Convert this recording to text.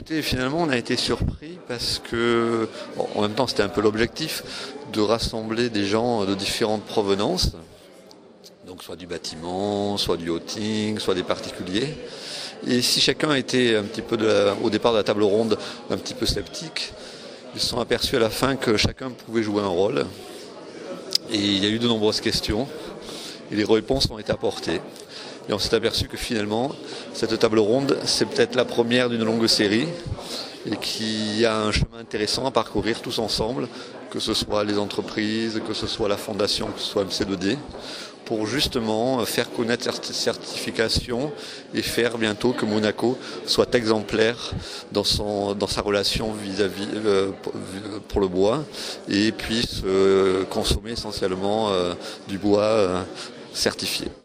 Écoutez, finalement, on a été surpris parce que, bon, en même temps, c'était un peu l'objectif de rassembler des gens de différentes provenances, donc soit du bâtiment, soit du yachting, soit des particuliers. Et si chacun était un petit peu au départ de la table ronde un petit peu sceptique, ils se sont aperçus à la fin que chacun pouvait jouer un rôle. Et il y a eu de nombreuses questions et les réponses ont été apportées. Et on s'est aperçu que finalement, cette table ronde, c'est peut-être la première d'une longue série et qu'il y a un chemin intéressant à parcourir tous ensemble, que ce soit les entreprises, que ce soit la fondation, que ce soit MC2D, pour justement faire connaître cette certification et faire bientôt que Monaco soit exemplaire dans sa relation vis-à-vis pour le bois et puisse consommer essentiellement du bois certifié.